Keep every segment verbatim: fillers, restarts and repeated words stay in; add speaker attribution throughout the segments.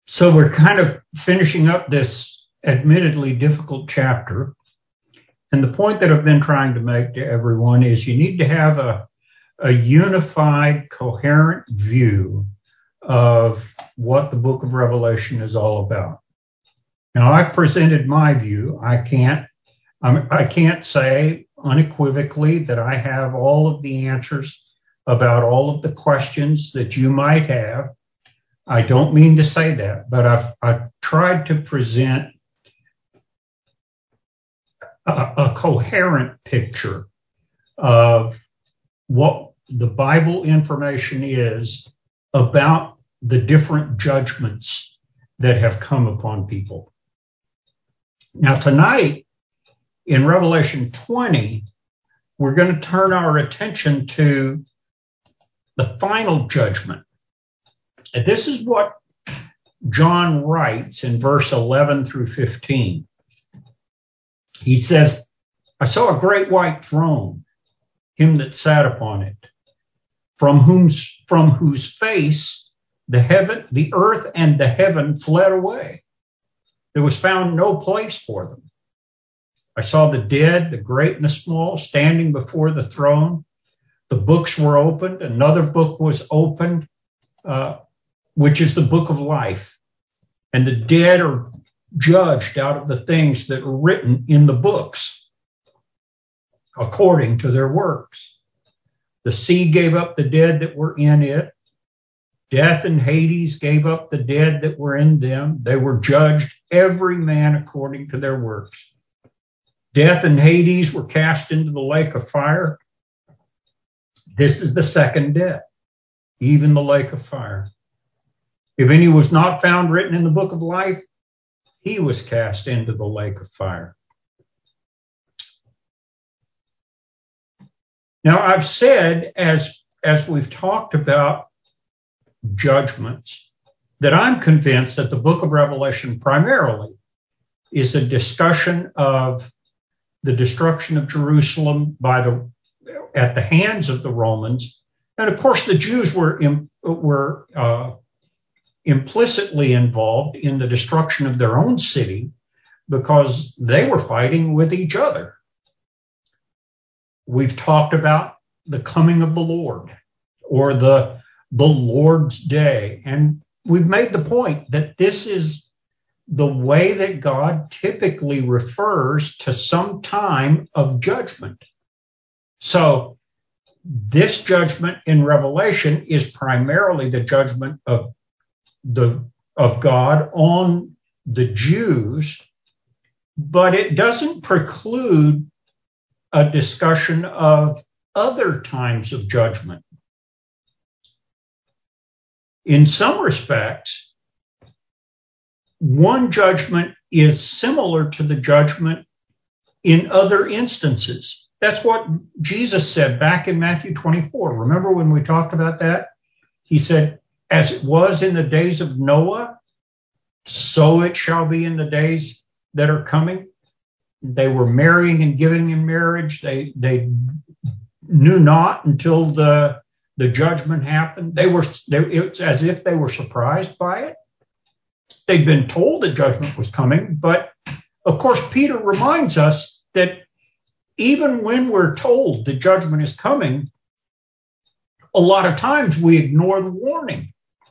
Speaker 1: So we're kind of finishing up this admittedly difficult chapter. And the point that I've been trying to make to everyone is you need to have a, a unified, coherent view of what the book of Revelation is all about. Now, I've presented my view. I can't, I'm, I can't say unequivocally that I have all of the answers about all of the questions that you might have. I don't mean to say that, but I've, I've tried to present a, a coherent picture of what the Bible information is about the different judgments that have come upon people. Now, tonight, in Revelation twenty, we're going to turn our attention to the final judgment. And this is what John writes in verse eleven through fifteen. He says, I saw a great white throne, him that sat upon it, from whom's, from whose face the heaven, the earth and the heaven fled away. There was found no place for them. I saw the dead, the great and the small, standing before the throne. The books were opened. Another book was opened, uh, which is the book of life. And the dead are judged out of the things that are written in the books, according to their works. The sea gave up the dead that were in it. Death and Hades gave up the dead that were in them. They were judged, every man according to their works. Death and Hades were cast into the lake of fire. This is the second death, even the lake of fire. If any was not found written in the book of life, he was cast into the lake of fire. Now, I've said, as, as we've talked about judgments, that I'm convinced that the book of Revelation primarily is a discussion of the destruction of Jerusalem by the at the hands of the Romans, and of course the Jews were were uh, implicitly involved in the destruction of their own city because they were fighting with each other. We've talked about the coming of the Lord, or the the Lord's Day, and we've made the point that this is the way that God typically refers to some time of judgment. So this judgment in Revelation is primarily the judgment of the of God on the Jews, but it doesn't preclude a discussion of other times of judgment. In some respects, one judgment is similar to the judgment in other instances. That's what Jesus said back in Matthew twenty-four. Remember when we talked about that? He said, as it was in the days of Noah, so it shall be in the days that are coming. They were marrying and giving in marriage. They they knew not until the the judgment happened. They were they, it's as if they were surprised by it. They'd been told the judgment was coming, but of course Peter reminds us that even when we're told the judgment is coming, a lot of times we ignore the warning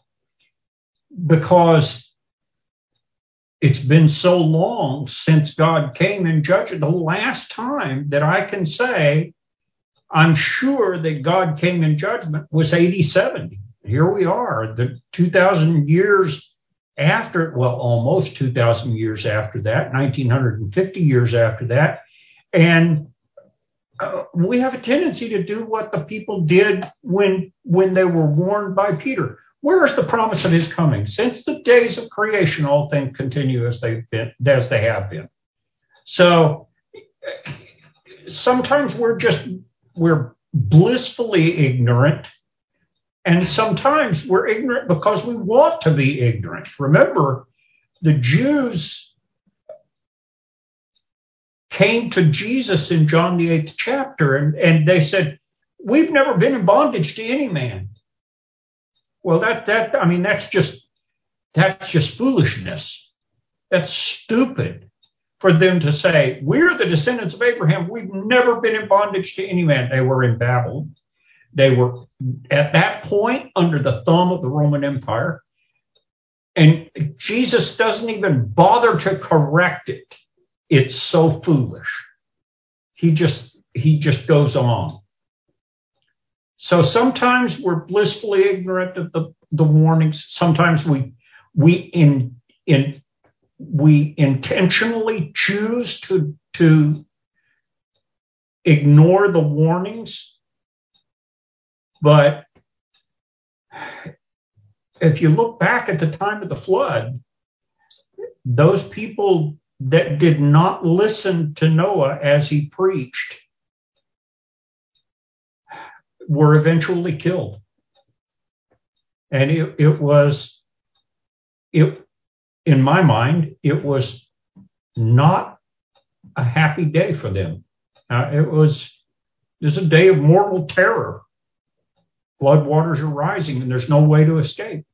Speaker 1: because it's been so long since God came and judged. The last time that I can say I'm sure that God came in judgment was A D seventy. Here we are, the two thousand years after, well, almost two thousand years after that, nineteen fifty years after that. And uh, we have a tendency to do what the people did when, when they were warned by Peter. Where is the promise of his coming? Since the days of creation, all things continue as they've been, as they have been. So sometimes we're just, we're blissfully ignorant, and sometimes we're ignorant because we want to be ignorant. Remember, the Jews came to Jesus in John the eighth chapter, and, and they said, we've never been in bondage to any man. Well, that, that, I mean, that's just That's just foolishness. That's stupid for them to say, we're the descendants of Abraham. We've never been in bondage to any man. They were in Babylon. They were at that point under the thumb of the Roman Empire. And Jesus doesn't even bother to correct it. It's so foolish. He just, he just goes on. So sometimes we're blissfully ignorant of the, the warnings. Sometimes we, we in, in, we intentionally choose to, to ignore the warnings. But if you look back at the time of the flood, those people that did not listen to Noah as he preached were eventually killed. And it, it was, it, in my mind, it was not a happy day for them. Uh, it was, it was a day of mortal terror. Flood waters are rising and there's no way to escape.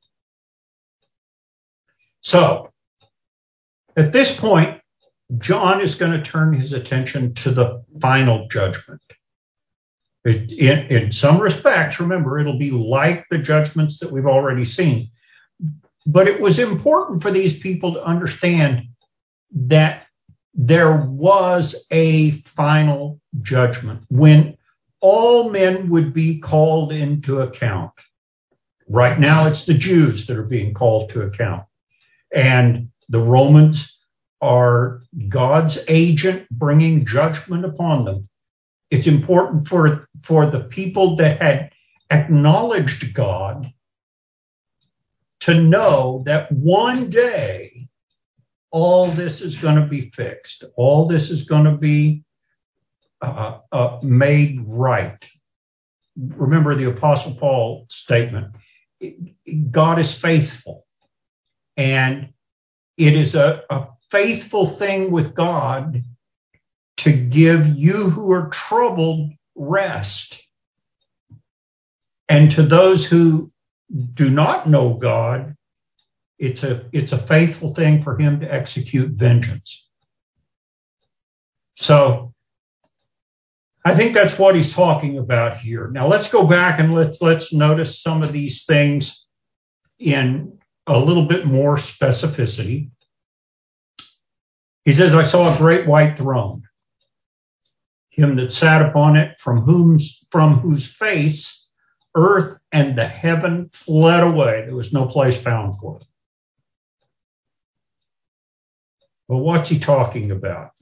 Speaker 1: So, at this point, John is going to turn his attention to the final judgment. In, in some respects, remember, it'll be like the judgments that we've already seen. But it was important for these people to understand that there was a final judgment when all men would be called into account. Right now, it's the Jews that are being called to account. And the Romans are God's agent bringing judgment upon them. It's important for, for the people that had acknowledged God to know that one day all this is going to be fixed. All this is going to be uh, uh, made right. Remember the Apostle Paul's statement. God is faithful. And it is a, a faithful thing with God to give you who are troubled rest. And to those who do not know God, it's a, it's a faithful thing for him to execute vengeance. So I think that's what he's talking about here. Now let's go back and let's, let's notice some of these things in a little bit more specificity. He says, I saw a great white throne, him that sat upon it, from whom, from whose face earth and the heaven fled away. There was no place found for it. Well, what's he talking about?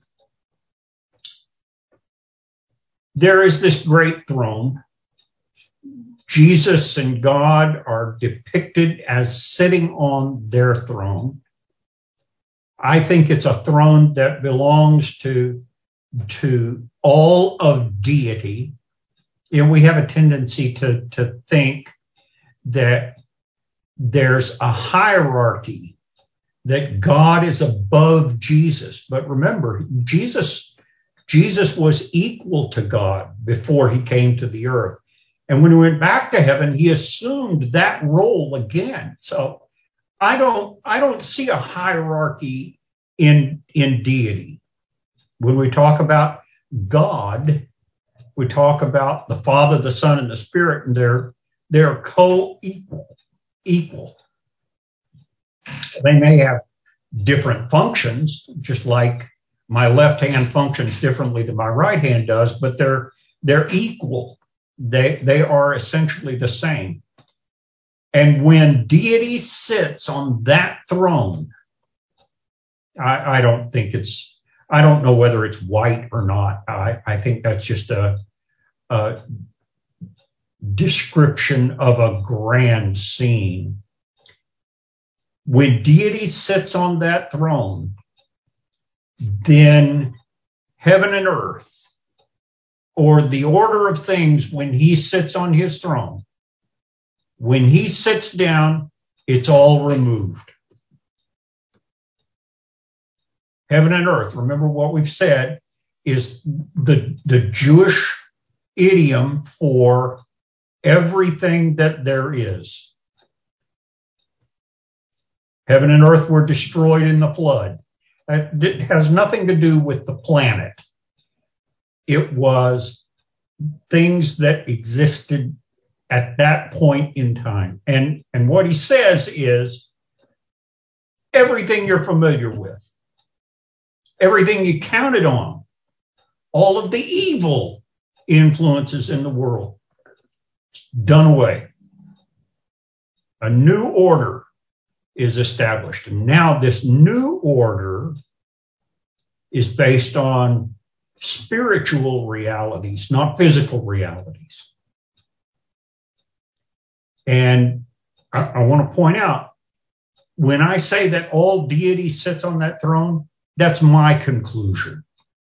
Speaker 1: There is this great throne. Jesus and God are depicted as sitting on their throne. I think it's a throne that belongs to, to all of deity. You know, we have a tendency to, to think that there's a hierarchy, that God is above Jesus. But remember, Jesus, Jesus was equal to God before he came to the earth. And when he went back to heaven, he assumed that role again. So I don't, I don't see a hierarchy in, in deity. When we talk about God, we talk about the Father, the Son, and the Spirit, and they're, they're co-equal, equal. They may have different functions, just like my left hand functions differently than my right hand does, but they're, they're equal. They, they are essentially the same. And when deity sits on that throne, I, I don't think it's, I don't know whether it's white or not. I, I think that's just a, a description of a grand scene. When deity sits on that throne, then heaven and earth, or the order of things when he sits on his throne, when he sits down, it's all removed. Heaven and earth, remember what we've said, is the, the Jewish idiom for everything that there is. Heaven and earth were destroyed in the flood. It has nothing to do with the planet. It was things that existed at that point in time. And, and what he says is everything you're familiar with, everything you counted on, all of the evil influences in the world, done away. A new order is established. And now this new order is based on spiritual realities, not physical realities. And I, I want to point out, when I say that all deity sits on that throne, that's my conclusion.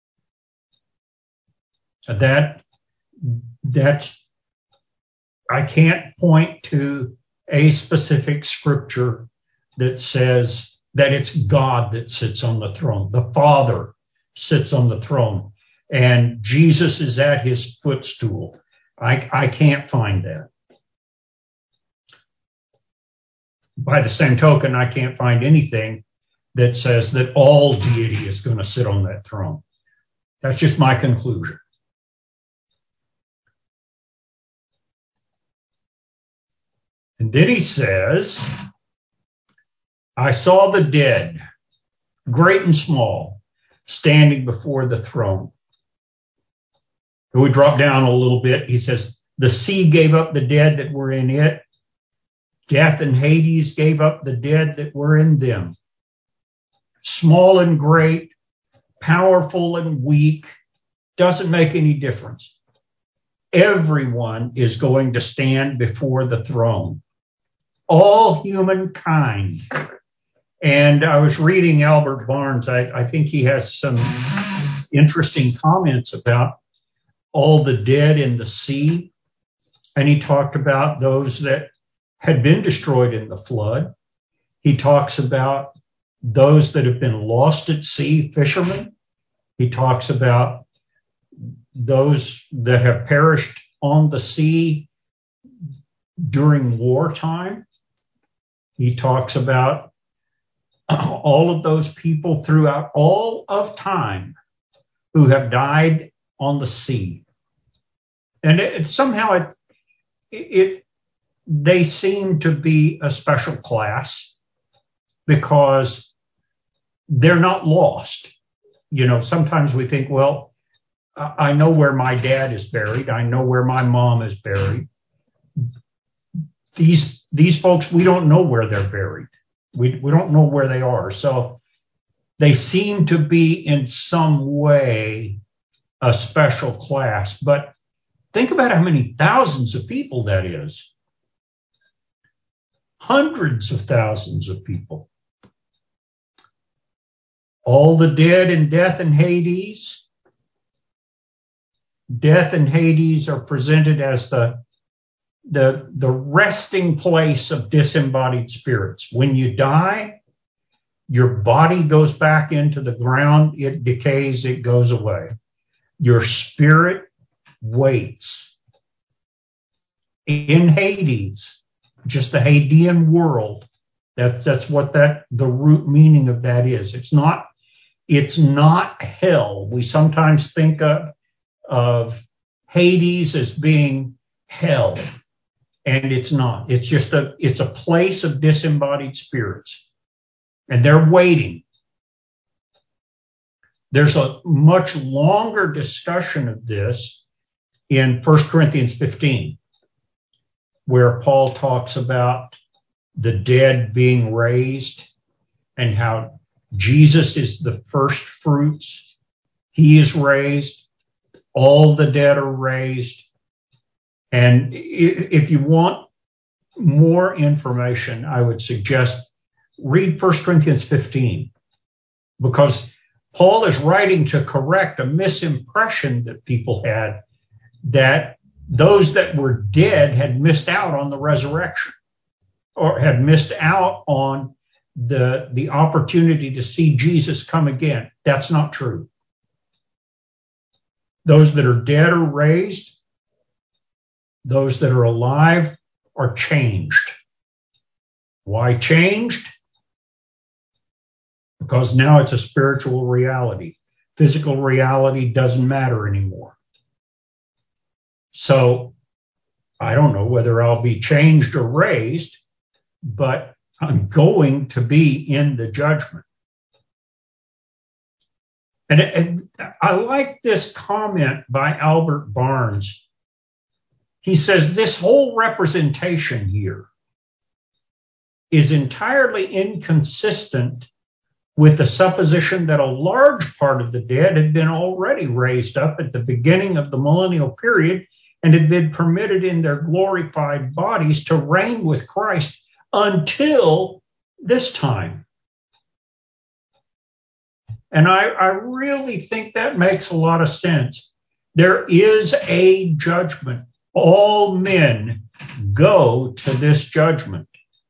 Speaker 1: That, that's, I can't point to a specific scripture that says that it's God that sits on the throne. The Father sits on the throne and Jesus is at his footstool. I, I can't find that. By the same token, I can't find anything that says that all deity is going to sit on that throne. That's just my conclusion. And then he says, I saw the dead, great and small, standing before the throne. And we drop down a little bit. He says, the sea gave up the dead that were in it. Death and Hades gave up the dead that were in them. Small and great, powerful and weak, doesn't make any difference. Everyone is going to stand before the throne. All humankind. And I was reading Albert Barnes. I, I think he has some interesting comments about all the dead in the sea. And he talked about those that had been destroyed in the flood. He talks about those that have been lost at sea, fishermen. He talks about those that have perished on the sea during wartime. He talks about all of those people throughout all of time who have died on the sea. And it, somehow it, it, they seem to be a special class because they're not lost. You know, sometimes we think, well, I know where my dad is buried. I know where my mom is buried. These, these folks, we don't know where they're buried. We, we don't know where they are. So they seem to be in some way a special class. But think about how many thousands of people that is. Hundreds of thousands of people. All the dead in death and Hades. Death and Hades are presented as the, the, the resting place of disembodied spirits. When you die, your body goes back into the ground, it decays, it goes away. Your spirit waits. In Hades, just the Hadean world, that's, that's what that, the root meaning of that is. It's not, it's not hell. We sometimes think of of Hades as being hell, and it's not. It's just a, it's a place of disembodied spirits, and they're waiting. There's a much longer discussion of this in First Corinthians fifteen, where Paul talks about the dead being raised and how Jesus is the first fruits. He is raised. All the dead are raised. And if you want more information, I would suggest read First Corinthians fifteen, because Paul is writing to correct a misimpression that people had that those that were dead had missed out on the resurrection or had missed out on the, the opportunity to see Jesus come again. That's not true. Those that are dead are raised. Those that are alive are changed. Why changed? because now it's a spiritual reality. Physical reality doesn't matter anymore. So I don't know whether I'll be changed or raised, but I'm going to be in the judgment. And, and I like this comment by Albert Barnes. He says this whole representation here is entirely inconsistent with the supposition that a large part of the dead had been already raised up at the beginning of the millennial period and had been permitted in their glorified bodies to reign with Christ until this time. And I, I really think that makes a lot of sense. There is a judgment. All men go to this judgment.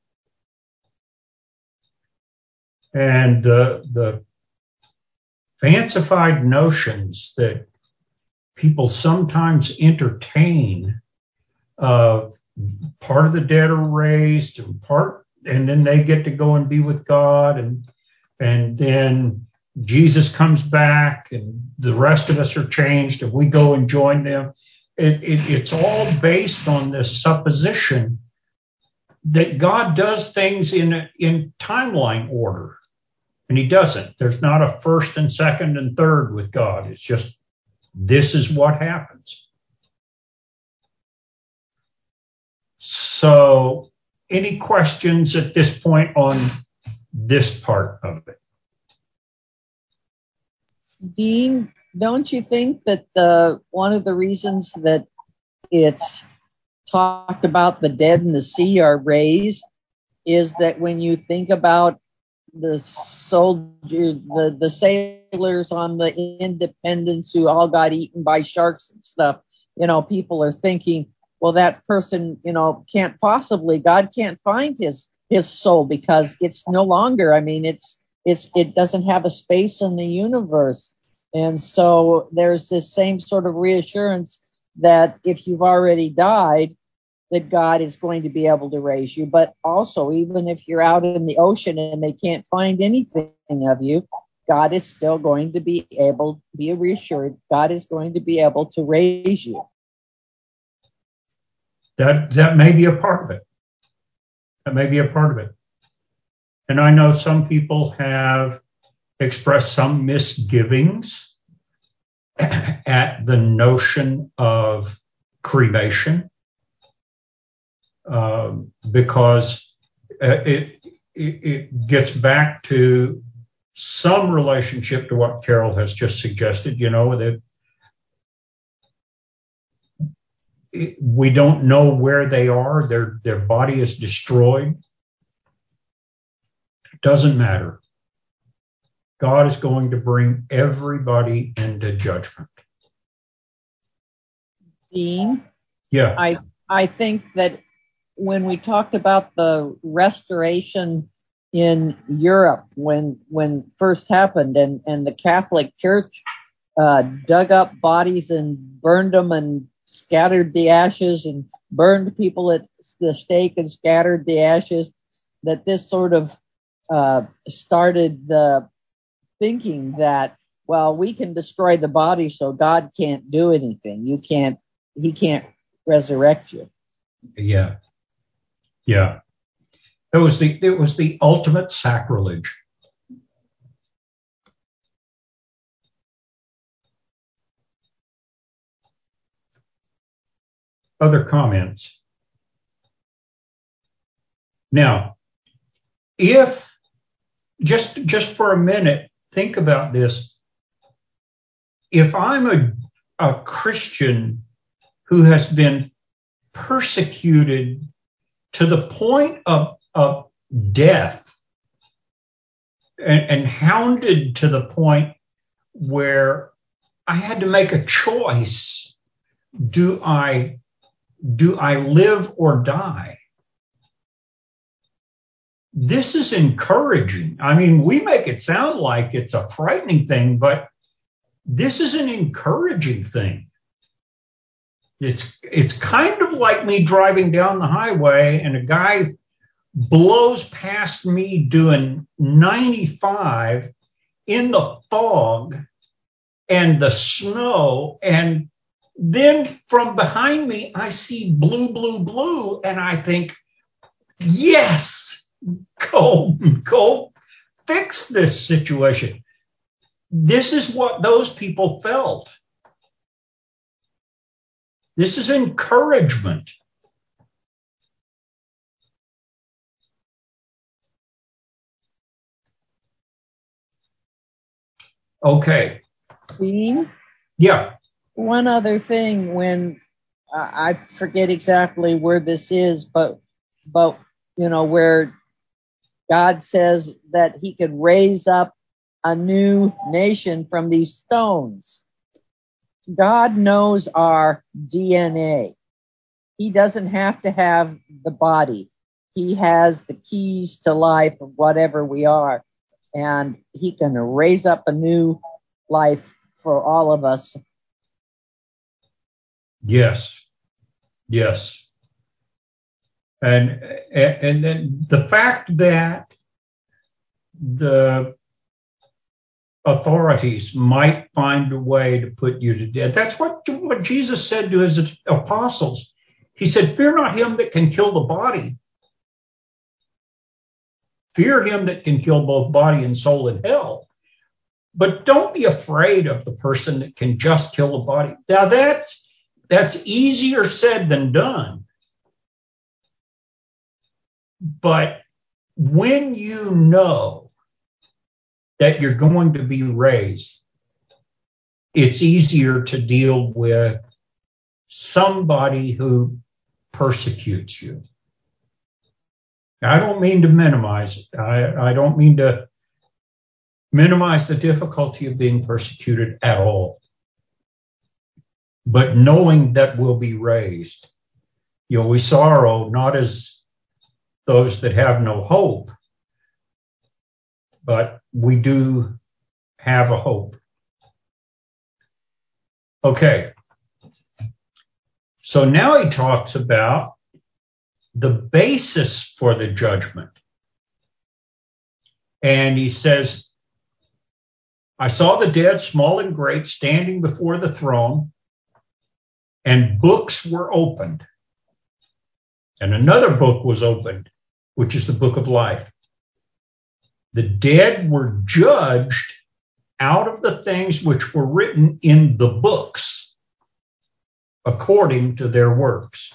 Speaker 1: And the, the fancified notions that people sometimes entertain of part of the dead are raised and part, and then they get to go and be with God, and and then Jesus comes back and the rest of us are changed and we go and join them. It, it, it's all based on this supposition that God does things in in timeline order. And he doesn't. There's not a first and second and third with God. It's just, this is what happens. So, any questions at this point on this part of it?
Speaker 2: Dean, don't you think that the, one of the reasons that it's talked about the dead in the sea are raised is that when you think about the soldier, the, the sailors on the Independence who all got eaten by sharks and stuff, you know, people are thinking, well, that person, you know, can't possibly, God can't find his, his soul because it's no longer, I mean, it's, it's, it doesn't have a space in the universe. And so there's this same sort of reassurance that if you've already died, that God is going to be able to raise you. But also, even if you're out in the ocean and they can't find anything of you, God is still going to be able to be reassured. God is going to be able to raise you.
Speaker 1: That that may be a part of it. That may be a part of it. And I know some people have expressed some misgivings at the notion of cremation. Um, because it, it it gets back to some relationship to what Carol has just suggested. You know, that it, we don't know where they are. Their their body is destroyed. It doesn't matter. God is going to bring everybody into judgment.
Speaker 2: Dean?
Speaker 1: Yeah.
Speaker 2: I I think that when we talked about the restoration in Europe when when first happened and, and the Catholic Church uh, dug up bodies and burned them and scattered the ashes and burned people at the stake and scattered the ashes, that this sort of uh, started the thinking that, well, we can destroy the body so God can't do anything. You can't, he can't resurrect you.
Speaker 1: Yeah. Yeah. It was the, it was the ultimate sacrilege. Other comments? Now, if, just, just for a minute, think about this. If I'm a, a Christian who has been persecuted to the point of, of death and, and hounded to the point where I had to make a choice. Do I, do I live or die? This is encouraging. I mean, we make it sound like it's a frightening thing, but this is an encouraging thing. It's, it's kind of like me driving down the highway and a guy blows past me doing ninety-five in the fog and the snow, and then from behind me, I see blue, blue, blue, and I think, yes, go, go fix this situation. This is what those people felt. This is encouragement. Okay.
Speaker 2: Dean?
Speaker 1: Yeah.
Speaker 2: One other thing, when uh, I forget exactly where this is, but but you know, where God says that he could raise up a new nation from these stones. God knows our D N A. He doesn't have to have the body. He has the keys to life of whatever we are, and he can raise up a new life for all of us.
Speaker 1: Yes. Yes. And, and then the fact that the authorities might find a way to put you to death. That's what, what Jesus said to his apostles. He said, fear not him that can kill the body. Fear him that can kill both body and soul in hell. But don't be afraid of the person that can just kill the body. Now that's, that's easier said than done. But when you know that you're going to be raised, it's easier to deal with somebody who persecutes you. I don't mean to minimize it. I, I don't mean to minimize the difficulty of being persecuted at all. But knowing that we'll be raised, you know, we sorrow not as those that have no hope, but we do have a hope. Okay. So now he talks about the basis for the judgment. And he says, I saw the dead, small and great, standing before the throne, and books were opened. And another book was opened, which is the book of life. The dead were judged out of the things which were written in the books according to their works.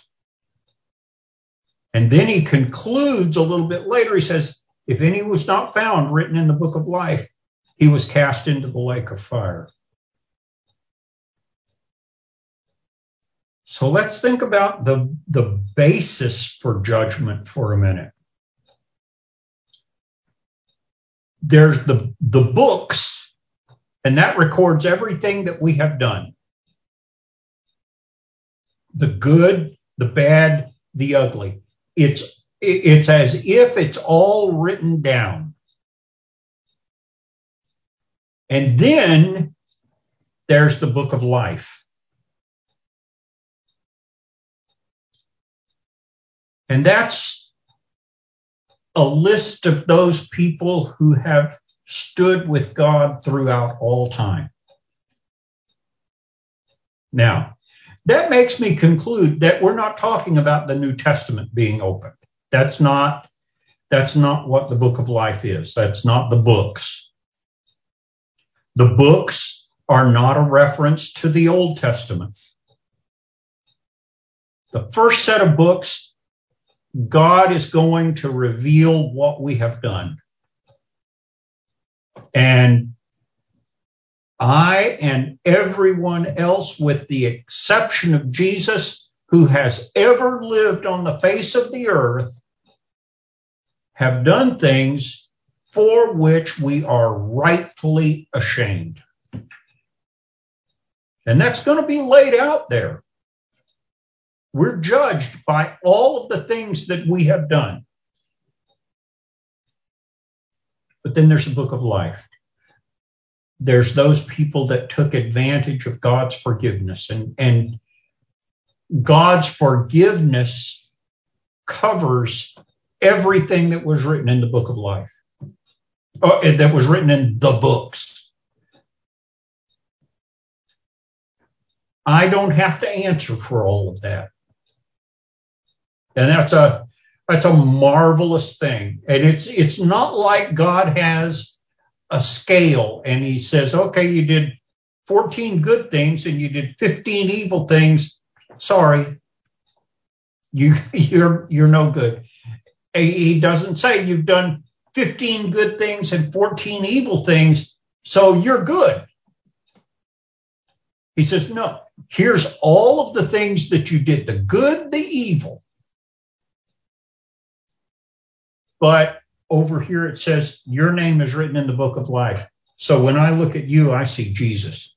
Speaker 1: And then he concludes a little bit later. He says, if any was not found written in the book of life, he was cast into the lake of fire. So let's think about the, the basis for judgment for a minute. There's the, the books, and that records everything that we have done. The good, the bad, the ugly. It's, it's as if it's all written down. And then there's the book of life. And that's a list of those people who have stood with God throughout all time. Now, that makes me conclude that we're not talking about the New Testament being opened. That's not, that's not what the book of life is. That's not the books. The books are not a reference to the Old Testament. The first set of books, God is going to reveal what we have done. And I and everyone else, with the exception of Jesus, who has ever lived on the face of the earth, have done things for which we are rightfully ashamed. And that's going to be laid out there. We're judged by all of the things that we have done. But then there's the book of life. There's those people that took advantage of God's forgiveness. And, and God's forgiveness covers everything that was written in the book of life, oh, that was written in the books. I don't have to answer for all of that. And that's a that's a marvelous thing. And it's it's not like God has a scale and he says, okay, you did fourteen good things and you did fifteen evil things. Sorry. You you're you're no good. He doesn't say you've done fifteen good things and fourteen evil things, so you're good. He says, no, here's all of the things that you did, the good, the evil. But over here it says, your name is written in the book of life. So when I look at you, I see Jesus.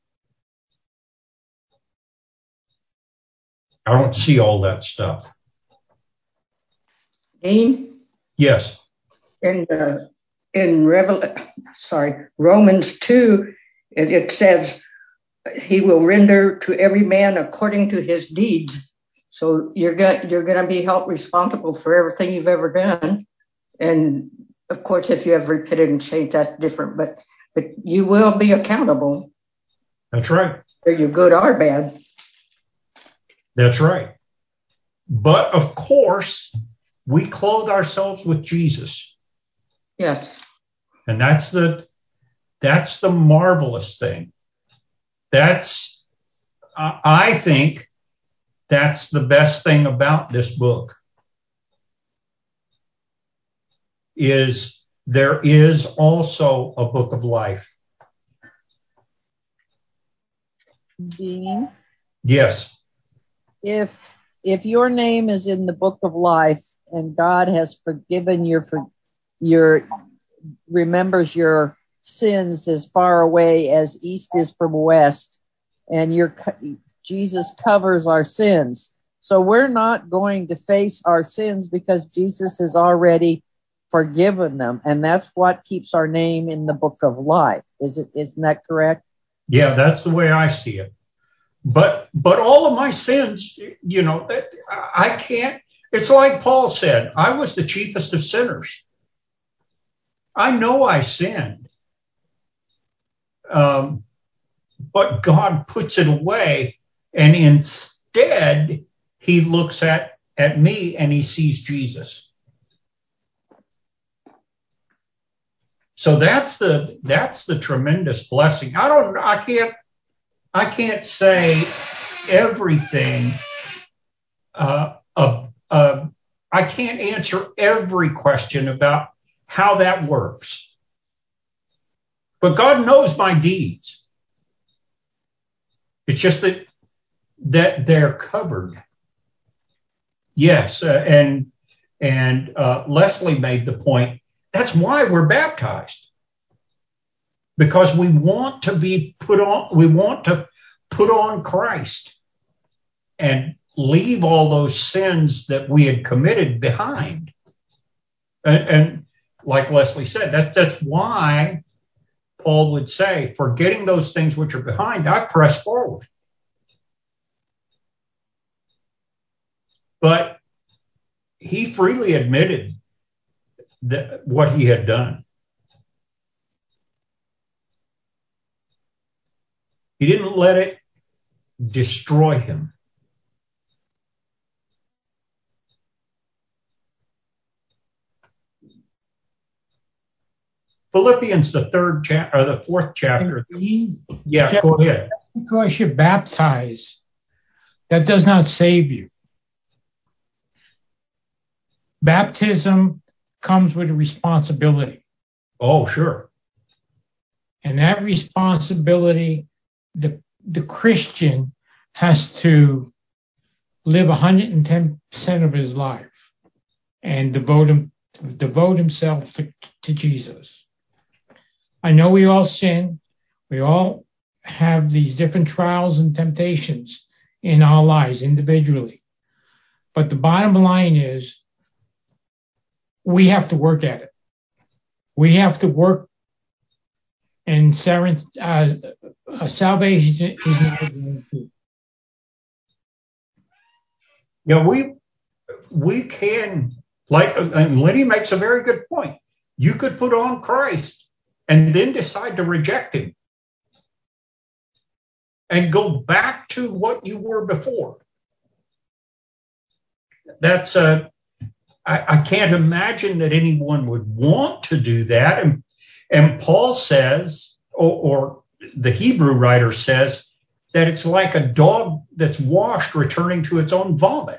Speaker 1: I don't see all that stuff.
Speaker 3: Dean?
Speaker 1: Yes.
Speaker 3: In uh, in Revel- sorry, Romans two, it, it says, he will render to every man according to his deeds. So you're going you're going to be held responsible for everything you've ever done. And of course, if you have repented and changed, that's different. But but you will be accountable.
Speaker 1: That's right.
Speaker 3: Whether you're good or bad.
Speaker 1: That's right. But of course, we clothe ourselves with Jesus.
Speaker 3: Yes.
Speaker 1: And that's the that's the marvelous thing. That's, I think, that's the best thing about this book, is there is also a book of life.
Speaker 2: Dean?
Speaker 1: Yes.
Speaker 2: If if your name is in the book of life and God has forgiven your for your remembers your sins as far away as east is from west, and your Jesus covers our sins. So we're not going to face our sins because Jesus has already forgiven them, and that's what keeps our name in the book of life. Is it? Isn't that correct?
Speaker 1: Yeah, that's the way I see it. But but all of my sins, you know, I can't. It's like Paul said, I was the chiefest of sinners. I know I sinned. Um, but God puts it away, and instead he looks at, at me and he sees Jesus. So that's the that's the tremendous blessing. I don't I can't I can't say everything. Uh, uh, uh, I can't answer every question about how that works. But God knows my deeds. It's just that that they're covered. Yes, uh, and and uh, Leslie made the point. That's why we're baptized, because we want to be put on. We want to put on Christ and leave all those sins that we had committed behind. And, and like Leslie said, that's that's why Paul would say, forgetting those things which are behind, I press forward. But he freely admitted that what he had done. He didn't let it destroy him. Philippians, the third chapter, or the fourth chapter. Yeah, go ahead.
Speaker 4: Because you're baptized, that does not save you. Baptism comes with a responsibility.
Speaker 1: Oh, sure.
Speaker 4: And that responsibility, the the Christian has to live one hundred ten percent of his life and devote him devote himself to, to Jesus. I know we all sin. We all have these different trials and temptations in our lives individually. But the bottom line is we have to work at it. We have to work, and uh, uh, salvation is not guaranteed.
Speaker 1: Yeah, we we can Like, and Lenny makes a very good point. You could put on Christ and then decide to reject him and go back to what you were before. That's a, I, I can't imagine that anyone would want to do that. And, and Paul says, or, or the Hebrew writer says, that it's like a dog that's washed returning to its own vomit.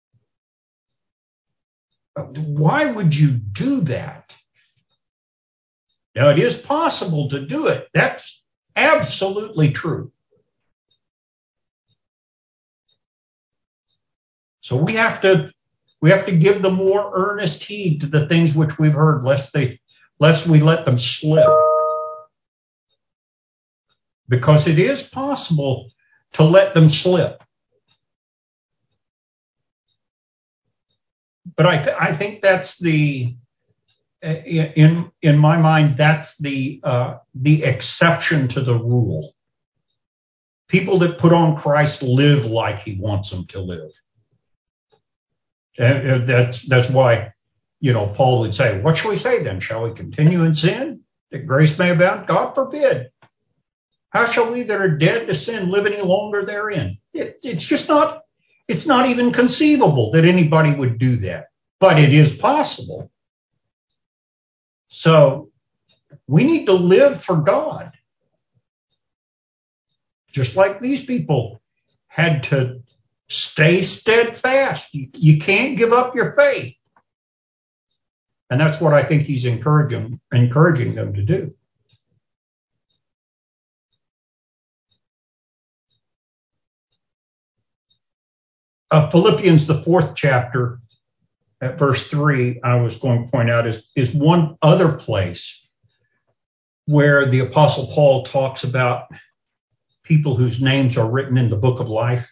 Speaker 1: Why would you do that? Now, it is possible to do it. That's absolutely true. So we have to we have to give the more earnest heed to the things which we've heard, lest they lest we let them slip. Because it is possible to let them slip. But I th- I think that's the in in my mind that's the uh, the exception to the rule. People that put on Christ live like he wants them to live. And that's that's why, you know, Paul would say, "What shall we say then? Shall we continue in sin that grace may abound? God forbid. How shall we that are dead to sin live any longer therein?" It, it's just not. It's not even conceivable that anybody would do that, but it is possible. So we need to live for God, just like these people had to. Stay steadfast. You, you can't give up your faith. And that's what I think he's encouraging, encouraging them to do. Uh, Philippians, the fourth chapter, at verse three, I was going to point out, is, is one other place where the Apostle Paul talks about people whose names are written in the book of life.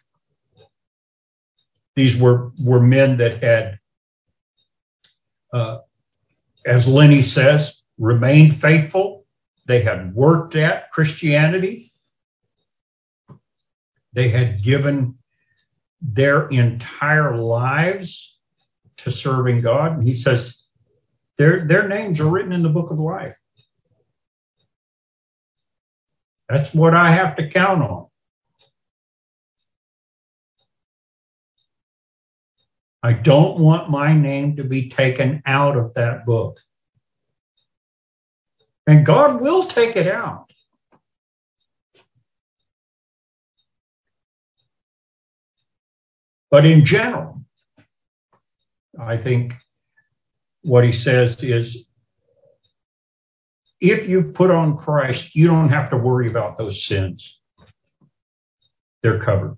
Speaker 1: These were, were men that had, uh, as Lenny says, remained faithful. They had worked at Christianity. They had given their entire lives to serving God. And he says their, their names are written in the book of life. That's what I have to count on. I don't want my name to be taken out of that book. And God will take it out. But in general, I think what he says is, if you put on Christ, you don't have to worry about those sins. They're covered.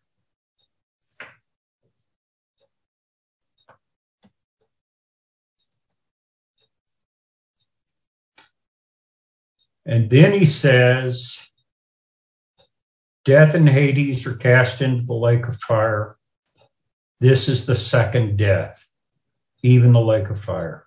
Speaker 1: And then he says, death and Hades are cast into the lake of fire. This is the second death, even the lake of fire.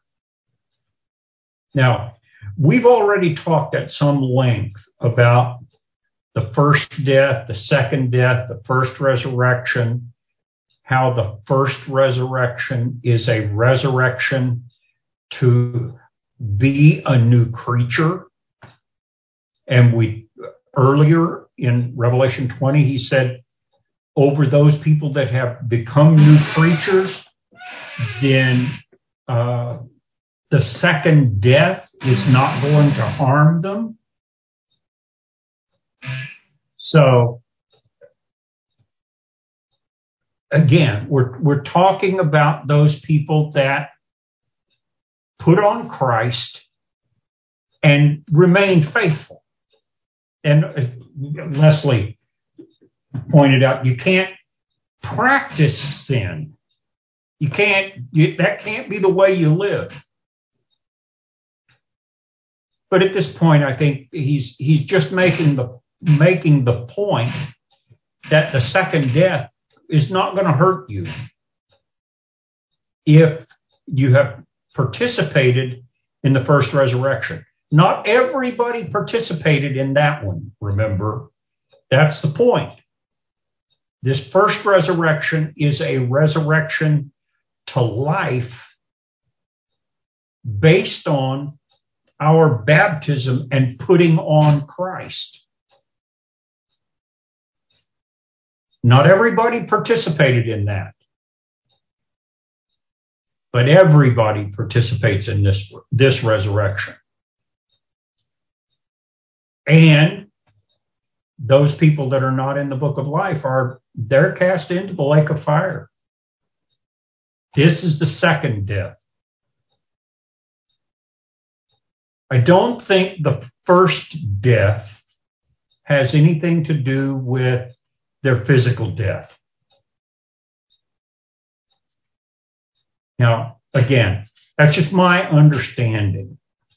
Speaker 1: Now, we've already talked at some length about the first death, the second death, the first resurrection, how the first resurrection is a resurrection to be a new creature. And we earlier in Revelation twenty, he said, over those people that have become new creatures, then uh, the second death is not going to harm them. So again, we're we're talking about those people that put on Christ and remain faithful. And Leslie pointed out, you can't practice sin. You can't, you, that can't be the way you live. But at this point, I think he's he's just making the making the point that the second death is not going to hurt you if you have participated in the first resurrection. Not everybody participated in that one, remember. That's the point. This first resurrection is a resurrection to life based on our baptism and putting on Christ. Not everybody participated in that, but everybody participates in this, this resurrection. And those people that are not in the book of life are, they're cast into the lake of fire. This is the second death. I don't think the first death has anything to do with their physical death. Now, again, that's just my understanding.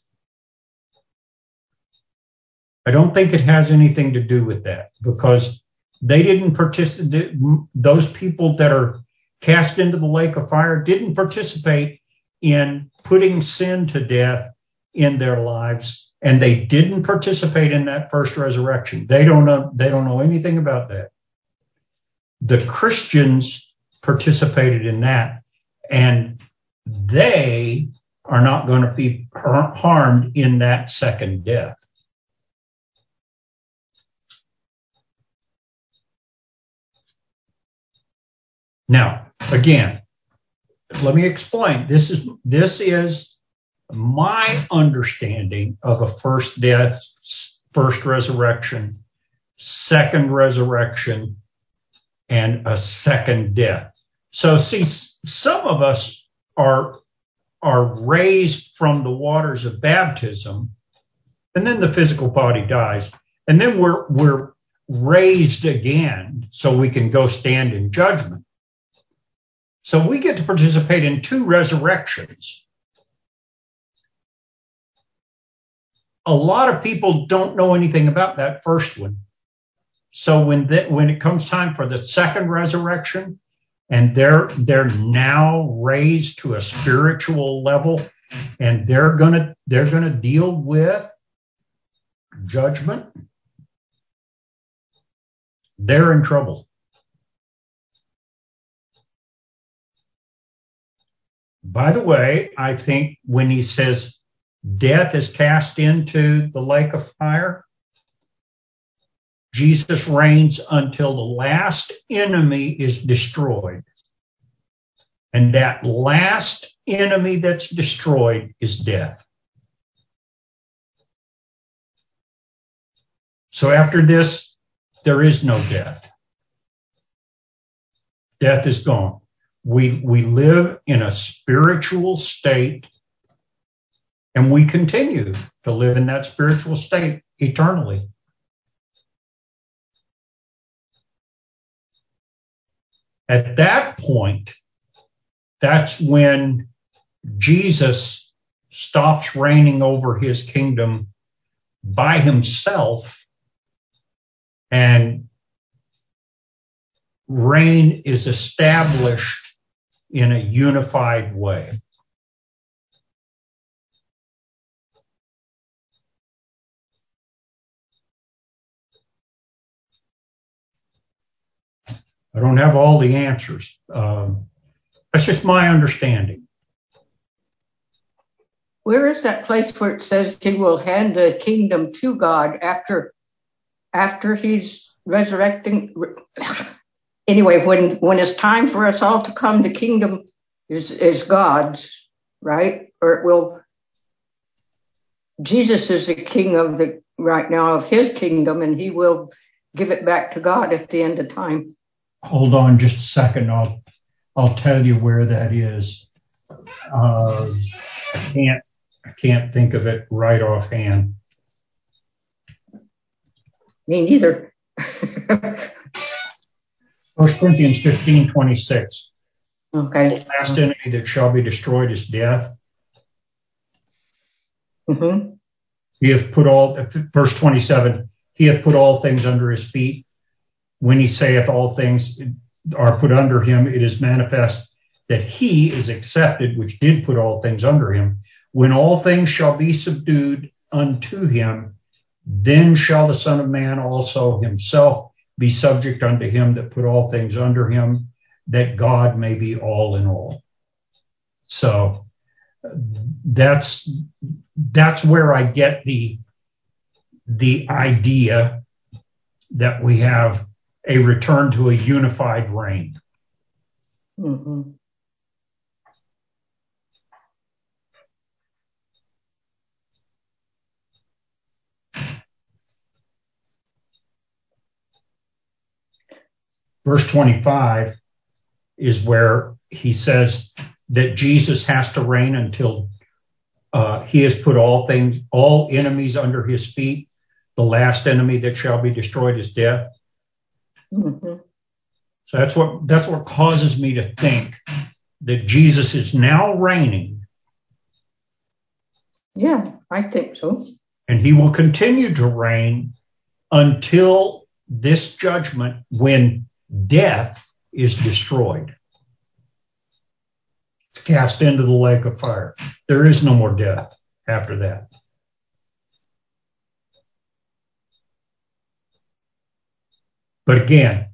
Speaker 1: I don't think it has anything to do with that, because they didn't participate. Those people that are cast into the lake of fire didn't participate in putting sin to death in their lives, and they didn't participate in that first resurrection. They don't know, they don't know anything about that. The Christians participated in that, and they are not going to be harmed in that second death. Now, again, let me explain. This is, this is my understanding of a first death, first resurrection, second resurrection, and a second death. So see, some of us are, are raised from the waters of baptism, and then the physical body dies, and then we're, we're raised again so we can go stand in judgment. So we get to participate in two resurrections. A lot of people don't know anything about that first one. So when the, when it comes time for the second resurrection, and they're they're now raised to a spiritual level, and they're gonna they're gonna deal with judgment, they're in trouble. By the way, I think when he says death is cast into the lake of fire, Jesus reigns until the last enemy is destroyed. And that last enemy that's destroyed is death. So after this, there is no death. Death is gone. We, we live in a spiritual state, and we continue to live in that spiritual state eternally. At that point, that's when Jesus stops reigning over his kingdom by himself, and reign is established in a unified way. I don't have all the answers. Um, that's just my understanding.
Speaker 3: Where is that place where it says he will hand the kingdom to God after after he's resurrecting? Anyway, when, when it's time for us all to come, the kingdom is, is God's, right? Or it will, Jesus is the king of the, right now, of his kingdom, and he will give it back to God at the end of time.
Speaker 1: Hold on just a second. I'll, I'll tell you where that is. Uh, I can't, I can't think of it right offhand.
Speaker 3: Me neither.
Speaker 1: First Corinthians fifteen twenty-six.
Speaker 3: Okay.
Speaker 1: The last enemy that shall be destroyed is death.
Speaker 3: Mm-hmm.
Speaker 1: He hath put all, verse twenty-seven, he hath put all things under his feet. When he saith all things are put under him, it is manifest that he is accepted, which did put all things under him. When all things shall be subdued unto him, then shall the Son of Man also himself be subject unto him that put all things under him, that God may be all in all. So that's that's where I get the the idea that we have a return to a unified reign.
Speaker 3: Mm-hmm.
Speaker 1: Verse twenty-five is where he says that Jesus has to reign until uh, he has put all things, all enemies under his feet. The last enemy that shall be destroyed is death.
Speaker 3: Mm-hmm.
Speaker 1: So that's what that's what causes me to think that Jesus is now reigning.
Speaker 3: Yeah, I think so.
Speaker 1: And he will continue to reign until this judgment, when death is destroyed. It's cast into the lake of fire. There is no more death after that. But again,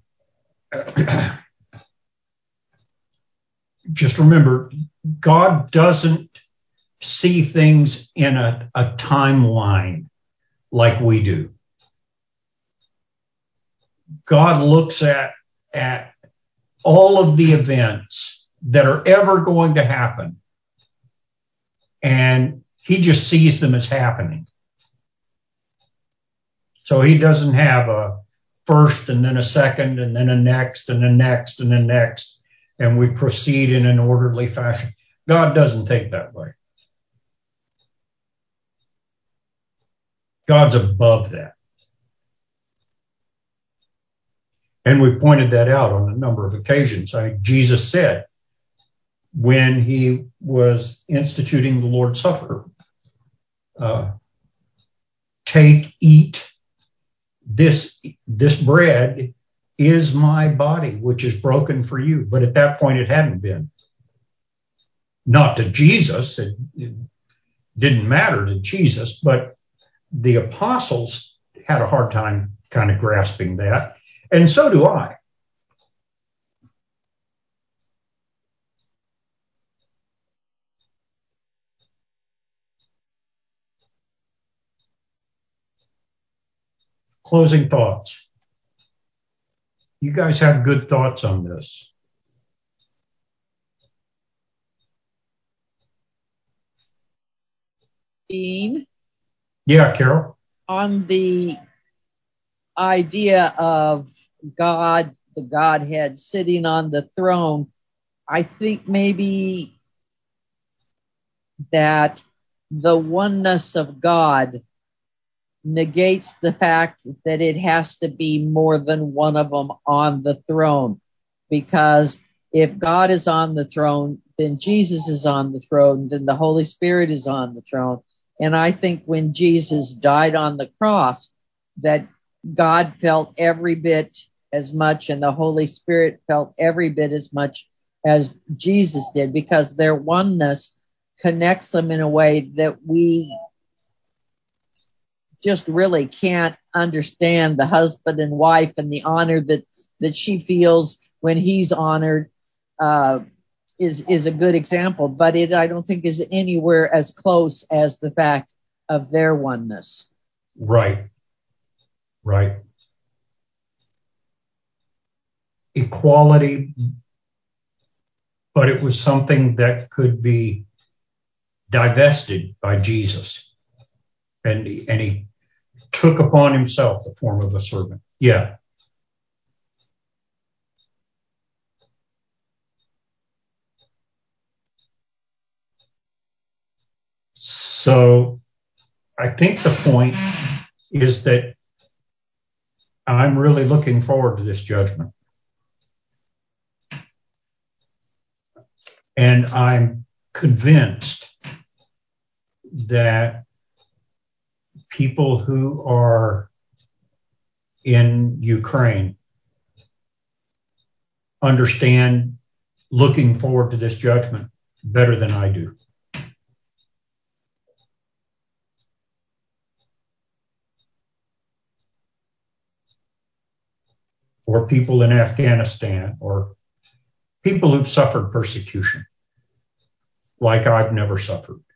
Speaker 1: just remember, God doesn't see things in a, a timeline like we do. God looks at, at all of the events that are ever going to happen, and he just sees them as happening. So he doesn't have a first and then a second and then a next and a next and a next, and we proceed in an orderly fashion. God doesn't think that way. God's above that. And we pointed that out on a number of occasions. I mean, Jesus said when he was instituting the Lord's Supper, uh, take, eat, this, this bread is my body, which is broken for you. But at that point, it hadn't been. Not to Jesus. It, it didn't matter to Jesus, but the apostles had a hard time kind of grasping that. And so do I. Closing thoughts. You guys have good thoughts on this.
Speaker 2: Dean?
Speaker 1: Yeah, Carol?
Speaker 2: On the idea of God, the Godhead sitting on the throne, I think maybe that the oneness of God negates the fact that it has to be more than one of them on the throne. Because if God is on the throne, then Jesus is on the throne, then the Holy Spirit is on the throne. And I think when Jesus died on the cross, that God felt every bit as much and the Holy Spirit felt every bit as much as Jesus did, because their oneness connects them in a way that we just really can't understand. The husband and wife and the honor that, that she feels when he's honored uh, is is a good example, but it I don't think is anywhere as close as the fact of their oneness.
Speaker 1: Right. Right. Equality, but it was something that could be divested by Jesus. And he, and he took upon himself the form of a servant. Yeah. So I think the point is that I'm really looking forward to this judgment. And I'm convinced that people who are in Ukraine understand looking forward to this judgment better than I do. Or people in Afghanistan, or people who've suffered persecution. like I've never suffered.